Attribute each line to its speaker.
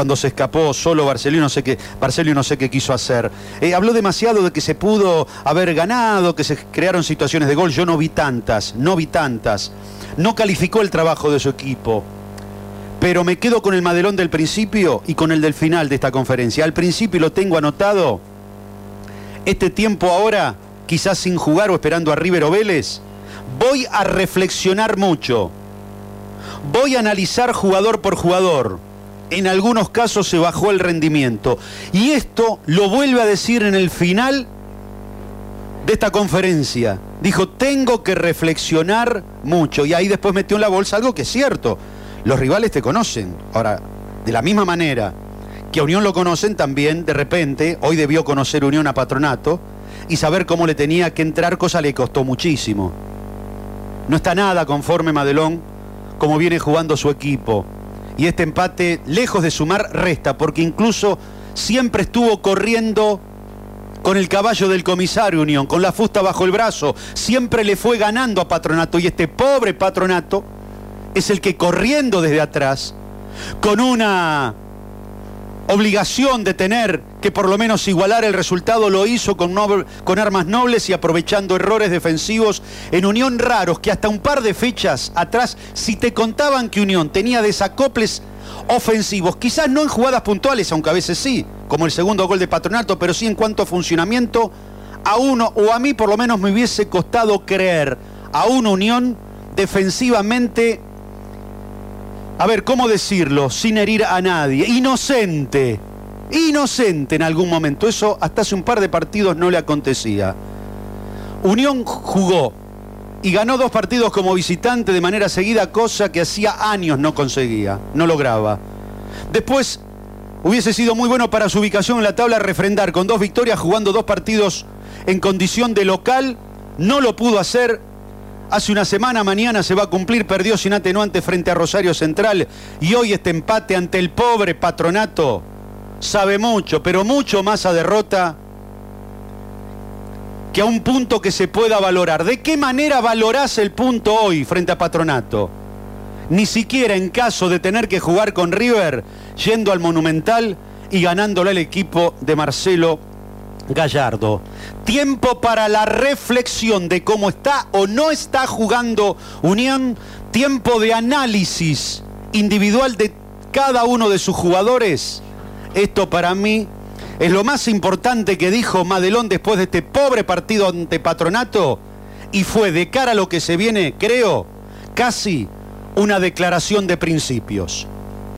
Speaker 1: cuando se escapó solo Barceló, no sé qué quiso hacer. Habló demasiado de que se pudo haber ganado, que se crearon situaciones de gol. Yo no vi tantas. No calificó el trabajo de su equipo. Pero me quedo con el Madelón del principio y con el del final de esta conferencia. Al principio lo tengo anotado. Este tiempo ahora, quizás sin jugar o esperando a River o Vélez, voy a reflexionar mucho. Voy a analizar jugador por jugador. En algunos casos se bajó el rendimiento. Y esto lo vuelve a decir en el final de esta conferencia. Dijo, tengo que reflexionar mucho. Y ahí después metió en la bolsa algo que es cierto. Los rivales te conocen. Ahora, de la misma manera que a Unión lo conocen, también de repente, hoy debió conocer Unión a Patronato y saber cómo le tenía que entrar, cosa le costó muchísimo. No está nada conforme Madelón como viene jugando su equipo. Y este empate, lejos de sumar, resta, porque incluso siempre estuvo corriendo con el caballo del comisario Unión, con la fusta bajo el brazo. Siempre le fue ganando a Patronato, y este pobre Patronato es el que, corriendo desde atrás, con una obligación de tener que por lo menos igualar el resultado, lo hizo con armas nobles y aprovechando errores defensivos en Unión raros, que hasta un par de fechas atrás, si te contaban que Unión tenía desacoples ofensivos, quizás no en jugadas puntuales, aunque a veces sí, como el segundo gol de Patronato, pero sí en cuanto a funcionamiento, a uno, o a mí por lo menos me hubiese costado creer a una Unión defensivamente, a ver, ¿cómo decirlo? Sin herir a nadie. Inocente en algún momento. Eso hasta hace un par de partidos no le acontecía. Unión jugó y ganó 2 partidos como visitante de manera seguida, cosa que hacía años no conseguía, no lograba. Después hubiese sido muy bueno para su ubicación en la tabla refrendar con 2 victorias, jugando 2 partidos en condición de local. No lo pudo hacer. Hace una semana, mañana se va a cumplir, perdió sin atenuante frente a Rosario Central, y hoy este empate ante el pobre Patronato sabe mucho, pero mucho más a derrota que a un punto que se pueda valorar. ¿De qué manera valorás el punto hoy frente a Patronato? Ni siquiera en caso de tener que jugar con River, yendo al Monumental y ganándole al equipo de Marcelo Gallardo. Tiempo para la reflexión de cómo está o no está jugando Unión. Tiempo de análisis individual de cada uno de sus jugadores. Esto para mí es lo más importante que dijo Madelón después de este pobre partido ante Patronato, y fue, de cara a lo que se viene, creo, casi una declaración de principios.